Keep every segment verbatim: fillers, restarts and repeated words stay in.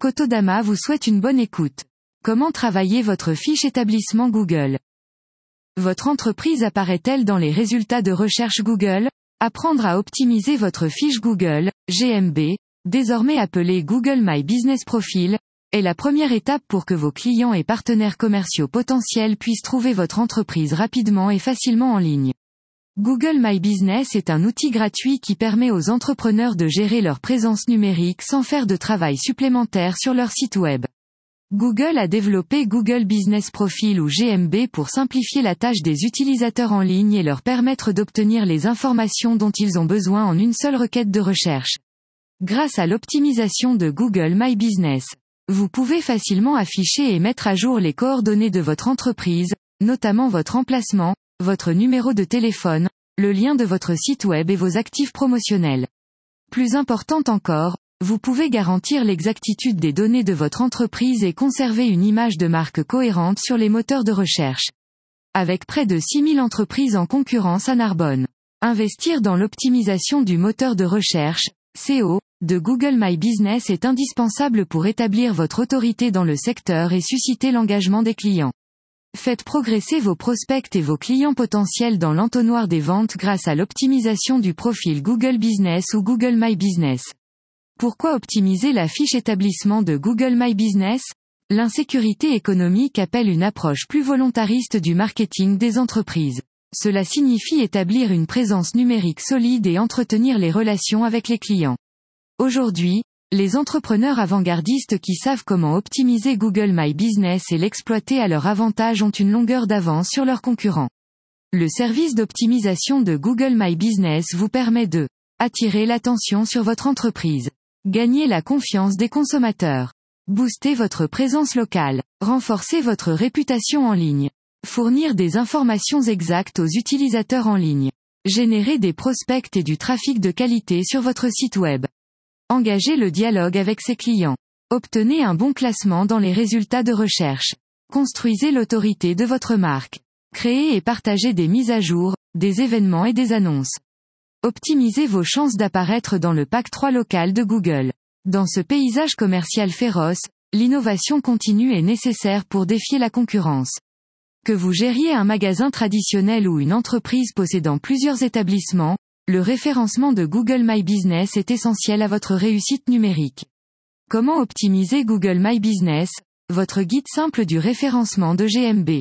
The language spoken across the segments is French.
Cotodama vous souhaite une bonne écoute. Comment travailler votre fiche établissement Google? Votre entreprise apparaît-elle dans les résultats de recherche Google? Apprendre à optimiser votre fiche Google, G M B, désormais appelée Google My Business Profile, est la première étape pour que vos clients et partenaires commerciaux potentiels puissent trouver votre entreprise rapidement et facilement en ligne. Google My Business est un outil gratuit qui permet aux entrepreneurs de gérer leur présence numérique sans faire de travail supplémentaire sur leur site web. Google a développé Google Business Profile ou G M B pour simplifier la tâche des utilisateurs en ligne et leur permettre d'obtenir les informations dont ils ont besoin en une seule requête de recherche. Grâce à l'optimisation de Google My Business, vous pouvez facilement afficher et mettre à jour les coordonnées de votre entreprise, notamment votre emplacement, votre numéro de téléphone, le lien de votre site web et vos actifs promotionnels. Plus important encore, vous pouvez garantir l'exactitude des données de votre entreprise et conserver une image de marque cohérente sur les moteurs de recherche. Avec près de six mille entreprises en concurrence à Narbonne. Investir dans l'optimisation du moteur de recherche, S E O, de Google My Business est indispensable pour établir votre autorité dans le secteur et susciter l'engagement des clients. Faites progresser vos prospects et vos clients potentiels dans l'entonnoir des ventes grâce à l'optimisation du profil Google Business ou Google My Business. Pourquoi optimiser la fiche établissement de Google My Business? L'insécurité économique appelle une approche plus volontariste du marketing des entreprises. Cela signifie établir une présence numérique solide et entretenir les relations avec les clients. Aujourd'hui, les entrepreneurs avant-gardistes qui savent comment optimiser Google My Business et l'exploiter à leur avantage ont une longueur d'avance sur leurs concurrents. Le service d'optimisation de Google My Business vous permet de attirer l'attention sur votre entreprise, gagner la confiance des consommateurs, booster votre présence locale, renforcer votre réputation en ligne, fournir des informations exactes aux utilisateurs en ligne, générer des prospects et du trafic de qualité sur votre site web. Engagez le dialogue avec ses clients. Obtenez un bon classement dans les résultats de recherche. Construisez l'autorité de votre marque. Créez et partagez des mises à jour, des événements et des annonces. Optimisez vos chances d'apparaître dans le pack trois local de Google. Dans ce paysage commercial féroce, l'innovation continue est nécessaire pour défier la concurrence. Que vous gériez un magasin traditionnel ou une entreprise possédant plusieurs établissements, le référencement de Google My Business est essentiel à votre réussite numérique. Comment optimiser Google My Business? Votre guide simple du référencement de G M B.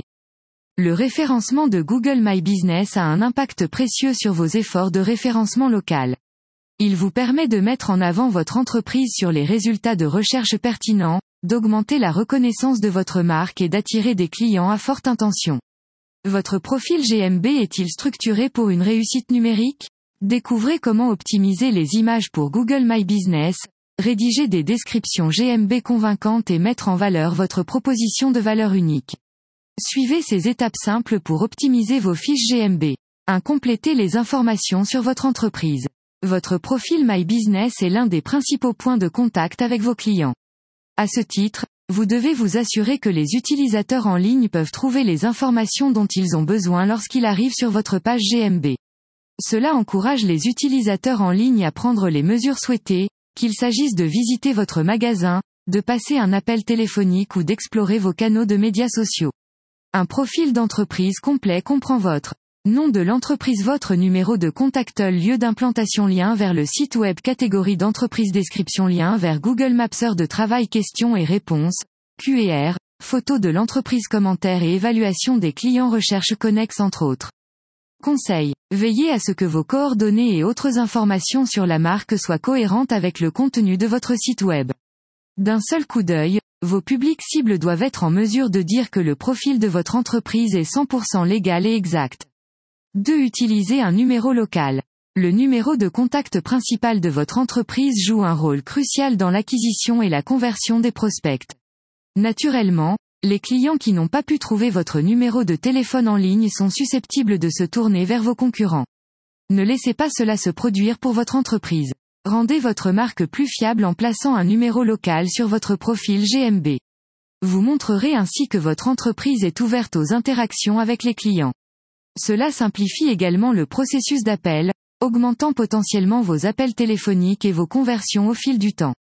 Le référencement de Google My Business a un impact précieux sur vos efforts de référencement local. Il vous permet de mettre en avant votre entreprise sur les résultats de recherche pertinents, d'augmenter la reconnaissance de votre marque et d'attirer des clients à forte intention. Votre profil G M B est-il structuré pour une réussite numérique? Découvrez comment optimiser les images pour Google My Business, rédiger des descriptions G M B convaincantes et mettre en valeur votre proposition de valeur unique. Suivez ces étapes simples pour optimiser vos fiches G M B. un Complétez les informations sur votre entreprise. Votre profil My Business est l'un des principaux points de contact avec vos clients. À ce titre, vous devez vous assurer que les utilisateurs en ligne peuvent trouver les informations dont ils ont besoin lorsqu'ils arrivent sur votre page G M B. Cela encourage les utilisateurs en ligne à prendre les mesures souhaitées, qu'il s'agisse de visiter votre magasin, de passer un appel téléphonique ou d'explorer vos canaux de médias sociaux. Un profil d'entreprise complet comprend votre nom de l'entreprise, votre numéro de contact, lieu d'implantation, lien vers le site web, catégorie d'entreprise, description, lien vers Google Maps, heure de travail, questions et réponses, Q et R, photo de l'entreprise, commentaires et évaluation des clients, recherche connexe entre autres. Conseil. Veillez à ce que vos coordonnées et autres informations sur la marque soient cohérentes avec le contenu de votre site web. D'un seul coup d'œil, vos publics cibles doivent être en mesure de dire que le profil de votre entreprise est cent pour cent légal et exact. deux Utilisez un numéro local. Le numéro de contact principal de votre entreprise joue un rôle crucial dans l'acquisition et la conversion des prospects. Naturellement, les clients qui n'ont pas pu trouver votre numéro de téléphone en ligne sont susceptibles de se tourner vers vos concurrents. Ne laissez pas cela se produire pour votre entreprise. Rendez votre marque plus fiable en plaçant un numéro local sur votre profil G M B. Vous montrerez ainsi que votre entreprise est ouverte aux interactions avec les clients. Cela simplifie également le processus d'appel, augmentant potentiellement vos appels téléphoniques et vos conversions au fil du temps.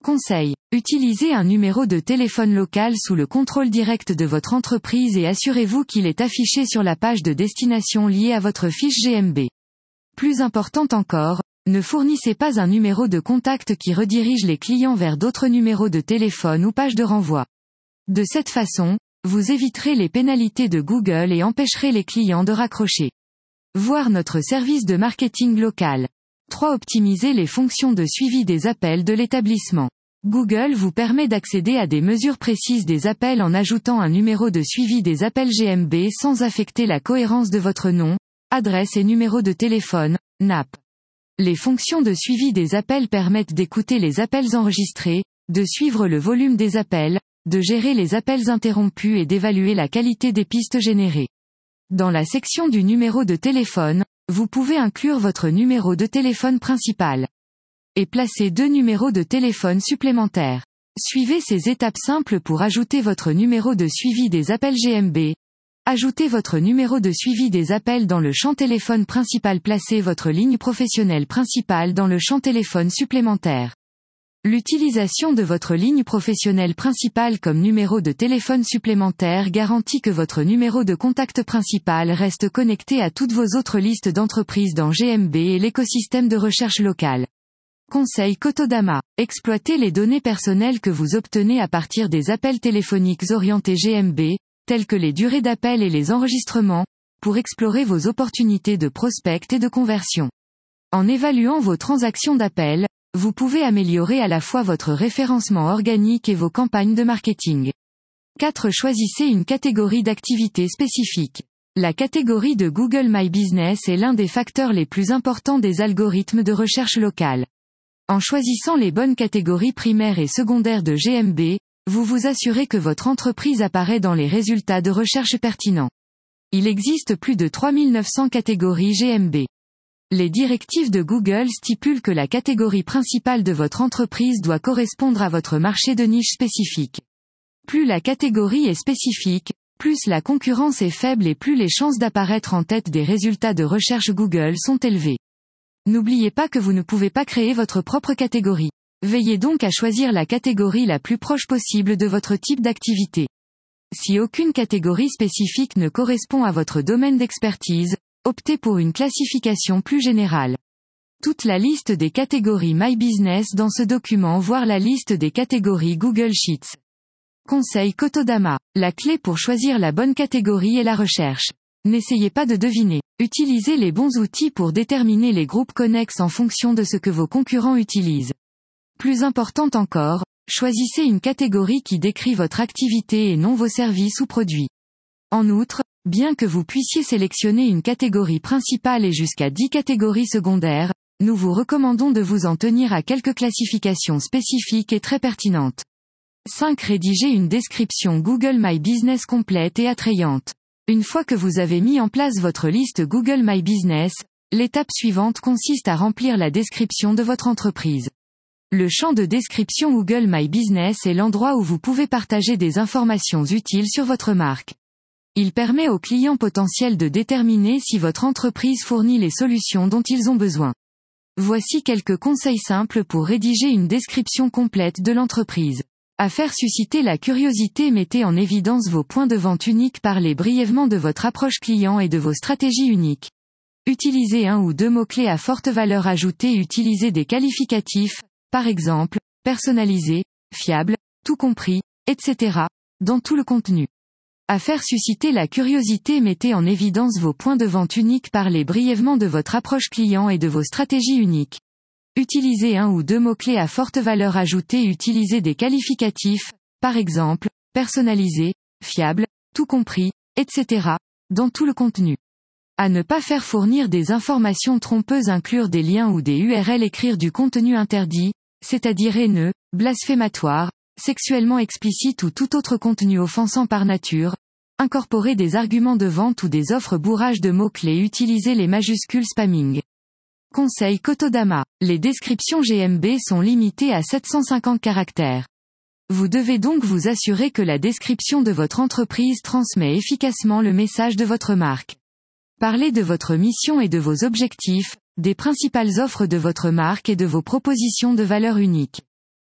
Conseil. Utilisez un numéro de téléphone local sous le contrôle direct de votre entreprise et assurez-vous qu'il est affiché sur la page de destination liée à votre fiche G M B. Plus important encore, ne fournissez pas un numéro de contact qui redirige les clients vers d'autres numéros de téléphone ou pages de renvoi. De cette façon, vous éviterez les pénalités de Google et empêcherez les clients de raccrocher. Voir notre service de marketing local. trois. Optimiser les fonctions de suivi des appels de l'établissement. Google vous permet d'accéder à des mesures précises des appels en ajoutant un numéro de suivi des appels G M B sans affecter la cohérence de votre nom, adresse et numéro de téléphone, N A P. Les fonctions de suivi des appels permettent d'écouter les appels enregistrés, de suivre le volume des appels, de gérer les appels interrompus et d'évaluer la qualité des pistes générées. Dans la section du numéro de téléphone, vous pouvez inclure votre numéro de téléphone principal. Et placer deux numéros de téléphone supplémentaires. Suivez ces étapes simples pour ajouter votre numéro de suivi des appels G M B. Ajoutez votre numéro de suivi des appels dans le champ téléphone principal. Placez votre ligne professionnelle principale dans le champ téléphone supplémentaire. L'utilisation de votre ligne professionnelle principale comme numéro de téléphone supplémentaire garantit que votre numéro de contact principal reste connecté à toutes vos autres listes d'entreprises dans G M B et l'écosystème de recherche locale. Conseil Cotodama. Exploitez les données personnelles que vous obtenez à partir des appels téléphoniques orientés G M B, tels que les durées d'appel et les enregistrements, pour explorer vos opportunités de prospect et de conversion. En évaluant vos transactions d'appel, vous pouvez améliorer à la fois votre référencement organique et vos campagnes de marketing. quatre. Choisissez une catégorie d'activités spécifique. La catégorie de Google My Business est l'un des facteurs les plus importants des algorithmes de recherche locale. En choisissant les bonnes catégories primaires et secondaires de G M B, vous vous assurez que votre entreprise apparaît dans les résultats de recherche pertinents. Il existe plus de trois mille neuf cents catégories G M B. Les directives de Google stipulent que la catégorie principale de votre entreprise doit correspondre à votre marché de niche spécifique. Plus la catégorie est spécifique, plus la concurrence est faible et plus les chances d'apparaître en tête des résultats de recherche Google sont élevées. N'oubliez pas que vous ne pouvez pas créer votre propre catégorie. Veillez donc à choisir la catégorie la plus proche possible de votre type d'activité. Si aucune catégorie spécifique ne correspond à votre domaine d'expertise, optez pour une classification plus générale. Toute la liste des catégories My Business dans ce document, voire la liste des catégories Google Sheets. Conseil Cotodama. La clé pour choisir la bonne catégorie est la recherche. N'essayez pas de deviner. Utilisez les bons outils pour déterminer les groupes connexes en fonction de ce que vos concurrents utilisent. Plus important encore, choisissez une catégorie qui décrit votre activité et non vos services ou produits. En outre, bien que vous puissiez sélectionner une catégorie principale et jusqu'à dix catégories secondaires, nous vous recommandons de vous en tenir à quelques classifications spécifiques et très pertinentes. cinq. Rédigez une description Google My Business complète et attrayante. Une fois que vous avez mis en place votre liste Google My Business, l'étape suivante consiste à remplir la description de votre entreprise. Le champ de description Google My Business est l'endroit où vous pouvez partager des informations utiles sur votre marque. Il permet aux clients potentiels de déterminer si votre entreprise fournit les solutions dont ils ont besoin. Voici quelques conseils simples pour rédiger une description complète de l'entreprise. À faire susciter la curiosité, mettez en évidence vos points de vente uniques, parlez brièvement de votre approche client et de vos stratégies uniques. Utilisez un ou deux mots-clés à forte valeur ajoutée, utilisez des qualificatifs, par exemple, personnalisé, fiable, tout compris, et cetera, dans tout le contenu. À faire susciter la curiosité, mettez en évidence vos points de vente uniques, parlez brièvement de votre approche client et de vos stratégies uniques. Utilisez un ou deux mots-clés à forte valeur ajoutée, utilisez des qualificatifs, par exemple, personnalisé, fiable, tout compris, et cetera, dans tout le contenu. À ne pas faire fournir des informations trompeuses, inclure des liens ou des U R L, écrire du contenu interdit, c'est-à-dire haineux, blasphématoire, sexuellement explicite ou tout autre contenu offensant par nature, incorporer des arguments de vente ou des offres bourrage de mots-clés, utiliser les majuscules spamming. Conseil Cotodama. Les descriptions G M B sont limitées à sept cent cinquante caractères. Vous devez donc vous assurer que la description de votre entreprise transmet efficacement le message de votre marque. Parlez de votre mission et de vos objectifs, des principales offres de votre marque et de vos propositions de valeur unique.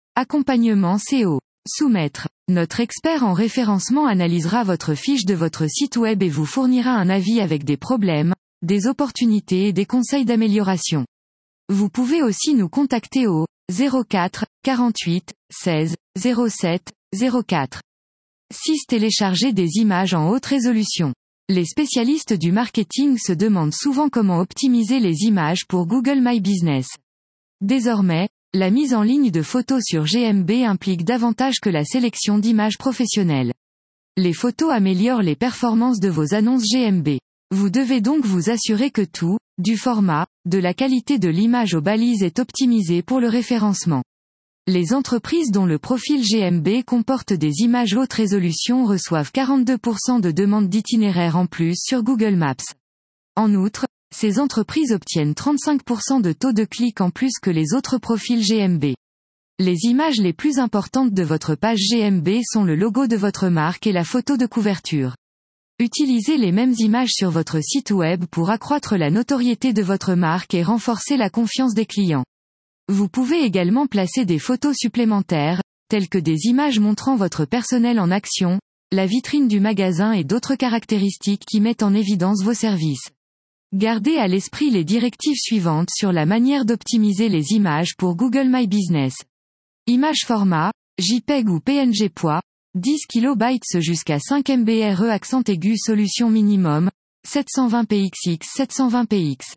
Accompagnement S E O. Soumettre. Notre expert en référencement analysera votre fiche de votre site web et vous fournira un avis avec des problèmes, des opportunités et des conseils d'amélioration. Vous pouvez aussi nous contacter au zéro quatre quarante-huit seize zéro sept zéro quatre. six. Télécharger des images en haute résolution. Les spécialistes du marketing se demandent souvent comment optimiser les images pour Google My Business. Désormais, la mise en ligne de photos sur G M B implique davantage que la sélection d'images professionnelles. Les photos améliorent les performances de vos annonces G M B. Vous devez donc vous assurer que tout, du format, de la qualité de l'image aux balises est optimisé pour le référencement. Les entreprises dont le profil G M B comporte des images haute résolution reçoivent quarante-deux pour cent de demandes d'itinéraires en plus sur Google Maps. En outre, ces entreprises obtiennent trente-cinq pour cent de taux de clic en plus que les autres profils G M B. Les images les plus importantes de votre page G M B sont le logo de votre marque et la photo de couverture. Utilisez les mêmes images sur votre site web pour accroître la notoriété de votre marque et renforcer la confiance des clients. Vous pouvez également placer des photos supplémentaires, telles que des images montrant votre personnel en action, la vitrine du magasin et d'autres caractéristiques qui mettent en évidence vos services. Gardez à l'esprit les directives suivantes sur la manière d'optimiser les images pour Google My Business. Image format, JPEG ou P N G poids, dix kilobytes jusqu'à cinq mégaoctets accent aigu solution minimum, sept cent vingt p x par sept cent vingt p x.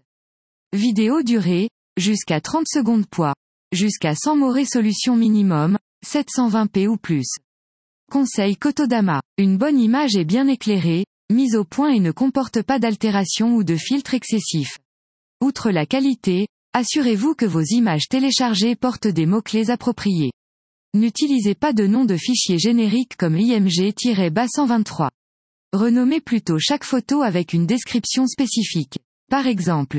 Vidéo durée, jusqu'à trente secondes poids, jusqu'à cent morets solution minimum, sept cent vingt p ou plus. Conseil Kotodama. Une bonne image est bien éclairée, mise au point et ne comporte pas d'altération ou de filtre excessif. Outre la qualité, assurez-vous que vos images téléchargées portent des mots-clés appropriés. N'utilisez pas de nom de fichier générique comme I M G cent vingt-trois. Renommez plutôt chaque photo avec une description spécifique. Par exemple,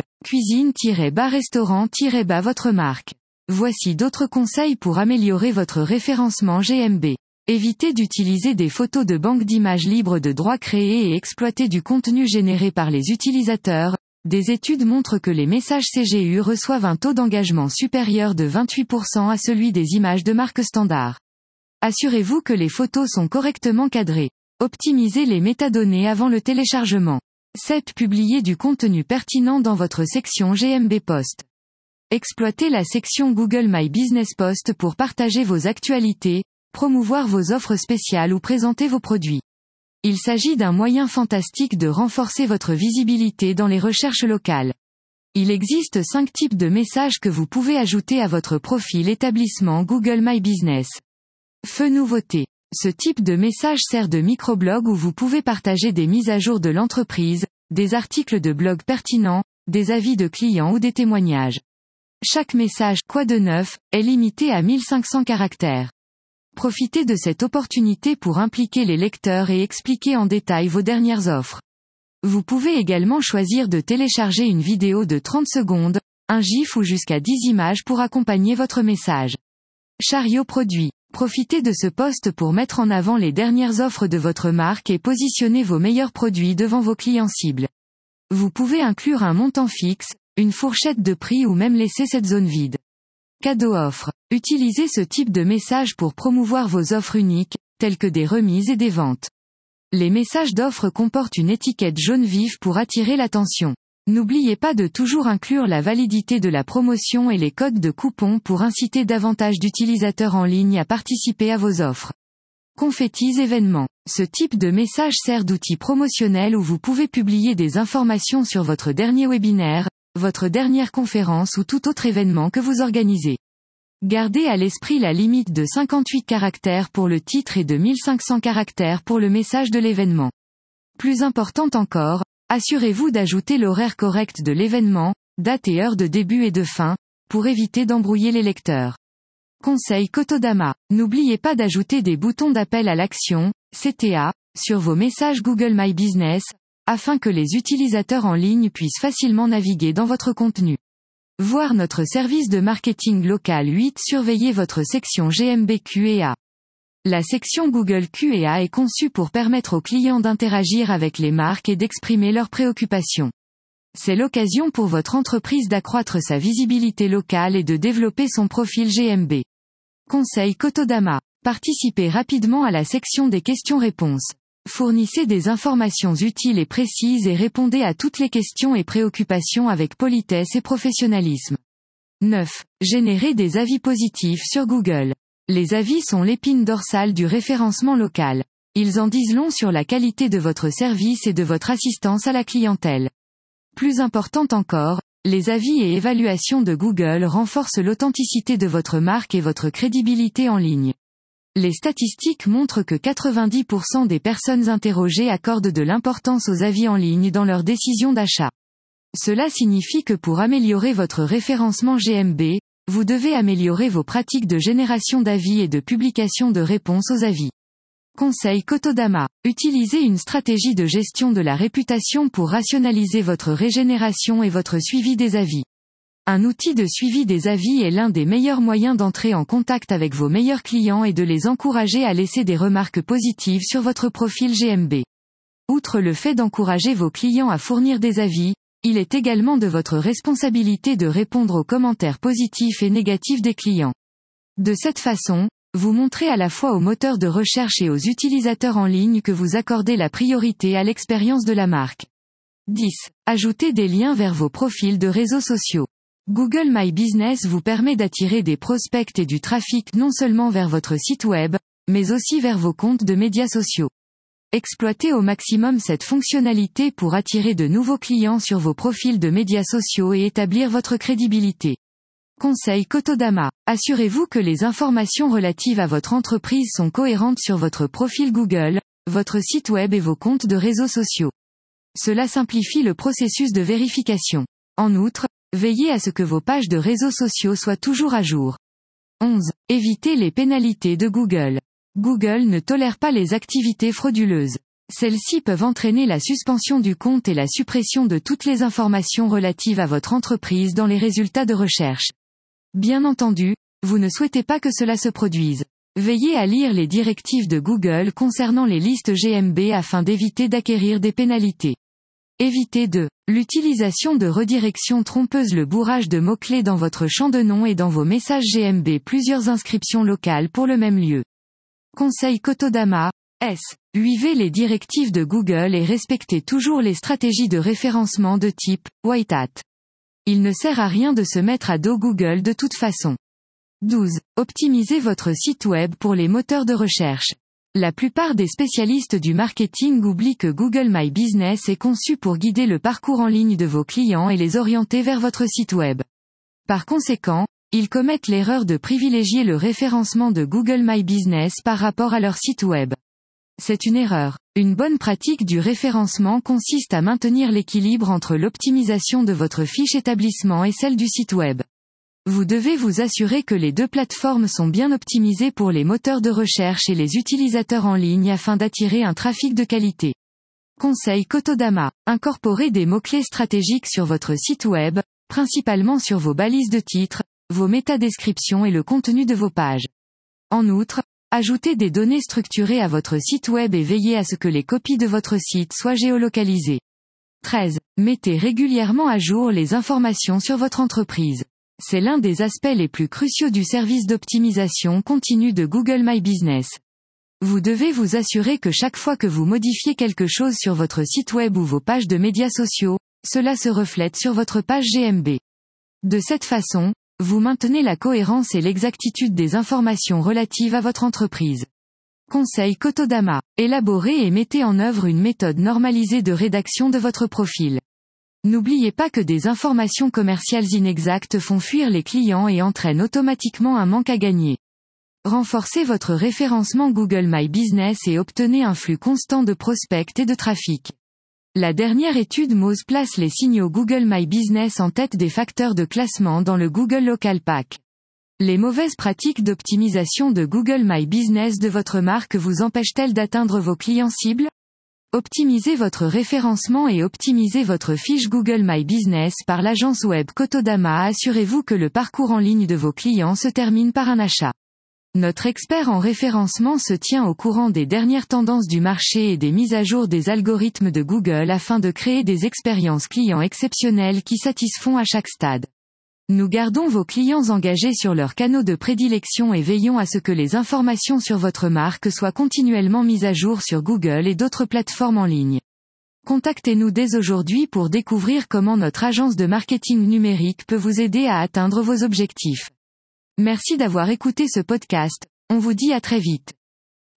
cuisine-restaurant-bas votre marque. Voici d'autres conseils pour améliorer votre référencement G M B. Évitez d'utiliser des photos de banque d'images libres de droits créés et exploiter du contenu généré par les utilisateurs. Des études montrent que les messages C G U reçoivent un taux d'engagement supérieur de vingt-huit pour cent à celui des images de marque standard. Assurez-vous que les photos sont correctement cadrées. Optimisez les métadonnées avant le téléchargement. sept. Publiez du contenu pertinent dans votre section G M B Post. Exploitez la section Google My Business Post pour partager vos actualités, promouvoir vos offres spéciales ou présenter vos produits. Il s'agit d'un moyen fantastique de renforcer votre visibilité dans les recherches locales. Il existe cinq types de messages que vous pouvez ajouter à votre profil établissement Google My Business. Feu nouveauté. Ce type de message sert de microblog où vous pouvez partager des mises à jour de l'entreprise, des articles de blog pertinents, des avis de clients ou des témoignages. Chaque message « Quoi de neuf ?» est limité à mille cinq cents caractères. Profitez de cette opportunité pour impliquer les lecteurs et expliquer en détail vos dernières offres. Vous pouvez également choisir de télécharger une vidéo de trente secondes, un GIF ou jusqu'à dix images pour accompagner votre message. Chariot produit. Profitez de ce post pour mettre en avant les dernières offres de votre marque et positionner vos meilleurs produits devant vos clients cibles. Vous pouvez inclure un montant fixe, une fourchette de prix ou même laisser cette zone vide. Cadeau offre. Utilisez ce type de message pour promouvoir vos offres uniques, telles que des remises et des ventes. Les messages d'offres comportent une étiquette jaune vif pour attirer l'attention. N'oubliez pas de toujours inclure la validité de la promotion et les codes de coupons pour inciter davantage d'utilisateurs en ligne à participer à vos offres. Confettis événements. Ce type de message sert d'outil promotionnel où vous pouvez publier des informations sur votre dernier webinaire, votre dernière conférence ou tout autre événement que vous organisez. Gardez à l'esprit la limite de cinquante-huit caractères pour le titre et de mille cinq cents caractères pour le message de l'événement. Plus important encore, assurez-vous d'ajouter l'horaire correct de l'événement, date et heure de début et de fin, pour éviter d'embrouiller les lecteurs. Conseil Kotodama. N'oubliez pas d'ajouter des boutons d'appel à l'action, C T A, sur vos messages Google My Business, afin que les utilisateurs en ligne puissent facilement naviguer dans votre contenu. Voir notre service de marketing local huit. Surveillez votre section G M B Q et A. La section Google Q et A est conçue pour permettre aux clients d'interagir avec les marques et d'exprimer leurs préoccupations. C'est l'occasion pour votre entreprise d'accroître sa visibilité locale et de développer son profil G M B. Conseil Kotodama. Participez rapidement à la section des questions-réponses. Fournissez des informations utiles et précises et répondez à toutes les questions et préoccupations avec politesse et professionnalisme. neuf. Générez des avis positifs sur Google. Les avis sont l'épine dorsale du référencement local. Ils en disent long sur la qualité de votre service et de votre assistance à la clientèle. Plus important encore, les avis et évaluations de Google renforcent l'authenticité de votre marque et votre crédibilité en ligne. Les statistiques montrent que quatre-vingt-dix pour cent des personnes interrogées accordent de l'importance aux avis en ligne dans leur décision d'achat. Cela signifie que pour améliorer votre référencement G M B, vous devez améliorer vos pratiques de génération d'avis et de publication de réponses aux avis. Conseil Kotodama. Utilisez une stratégie de gestion de la réputation pour rationaliser votre régénération et votre suivi des avis. Un outil de suivi des avis est l'un des meilleurs moyens d'entrer en contact avec vos meilleurs clients et de les encourager à laisser des remarques positives sur votre profil G M B. Outre le fait d'encourager vos clients à fournir des avis, il est également de votre responsabilité de répondre aux commentaires positifs et négatifs des clients. De cette façon, vous montrez à la fois aux moteurs de recherche et aux utilisateurs en ligne que vous accordez la priorité à l'expérience de la marque. dix. Ajoutez des liens vers vos profils de réseaux sociaux. Google My Business vous permet d'attirer des prospects et du trafic non seulement vers votre site web, mais aussi vers vos comptes de médias sociaux. Exploitez au maximum cette fonctionnalité pour attirer de nouveaux clients sur vos profils de médias sociaux et établir votre crédibilité. Conseil Kotodama. Assurez-vous que les informations relatives à votre entreprise sont cohérentes sur votre profil Google, votre site web et vos comptes de réseaux sociaux. Cela simplifie le processus de vérification. En outre, veillez à ce que vos pages de réseaux sociaux soient toujours à jour. onze. Évitez les pénalités de Google. Google ne tolère pas les activités frauduleuses. Celles-ci peuvent entraîner la suspension du compte et la suppression de toutes les informations relatives à votre entreprise dans les résultats de recherche. Bien entendu, vous ne souhaitez pas que cela se produise. Veillez à lire les directives de Google concernant les listes G M B afin d'éviter d'acquérir des pénalités. Évitez de l'utilisation de redirections trompeuses, le bourrage de mots-clés dans votre champ de nom et dans vos messages G M B, plusieurs inscriptions locales pour le même lieu. Conseil Kotodama. S. Suivez les directives de Google et respectez toujours les stratégies de référencement de type White Hat. Il ne sert à rien de se mettre à dos Google de toute façon. douze. Optimisez votre site web pour les moteurs de recherche. La plupart des spécialistes du marketing oublient que Google My Business est conçu pour guider le parcours en ligne de vos clients et les orienter vers votre site web. Par conséquent, ils commettent l'erreur de privilégier le référencement de Google My Business par rapport à leur site web. C'est une erreur. Une bonne pratique du référencement consiste à maintenir l'équilibre entre l'optimisation de votre fiche établissement et celle du site web. Vous devez vous assurer que les deux plateformes sont bien optimisées pour les moteurs de recherche et les utilisateurs en ligne afin d'attirer un trafic de qualité. Conseil Kotodama. Incorporez des mots-clés stratégiques sur votre site web, principalement sur vos balises de titres, vos métadescriptions et le contenu de vos pages. En outre, ajoutez des données structurées à votre site web et veillez à ce que les copies de votre site soient géolocalisées. treize. Mettez régulièrement à jour les informations sur votre entreprise. C'est l'un des aspects les plus cruciaux du service d'optimisation continue de Google My Business. Vous devez vous assurer que chaque fois que vous modifiez quelque chose sur votre site web ou vos pages de médias sociaux, cela se reflète sur votre page G M B. De cette façon, vous maintenez la cohérence et l'exactitude des informations relatives à votre entreprise. Conseil Kotodama. Élaborez et mettez en œuvre une méthode normalisée de rédaction de votre profil. N'oubliez pas que des informations commerciales inexactes font fuir les clients et entraînent automatiquement un manque à gagner. Renforcez votre référencement Google My Business et obtenez un flux constant de prospects et de trafic. La dernière étude Moz place les signaux Google My Business en tête des facteurs de classement dans le Google Local Pack. Les mauvaises pratiques d'optimisation de Google My Business de votre marque vous empêchent-elles d'atteindre vos clients cibles ? Optimisez votre référencement et optimisez votre fiche Google My Business par l'agence web Kotodama. Assurez-vous que le parcours en ligne de vos clients se termine par un achat. Notre expert en référencement se tient au courant des dernières tendances du marché et des mises à jour des algorithmes de Google afin de créer des expériences clients exceptionnelles qui satisfont à chaque stade. Nous gardons vos clients engagés sur leurs canaux de prédilection et veillons à ce que les informations sur votre marque soient continuellement mises à jour sur Google et d'autres plateformes en ligne. Contactez-nous dès aujourd'hui pour découvrir comment notre agence de marketing numérique peut vous aider à atteindre vos objectifs. Merci d'avoir écouté ce podcast, on vous dit à très vite.